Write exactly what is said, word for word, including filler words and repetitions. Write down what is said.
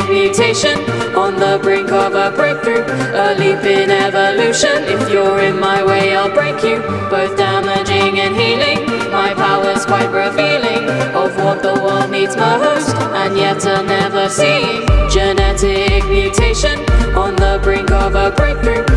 mutation, on the brink of a breakthrough, a leap in evolution. If you're in my way, I'll break you, both damaging and healing. My power's quite revealing of what the world needs most, and yet a never seeing. Genetic mutation, on the brink of a breakthrough,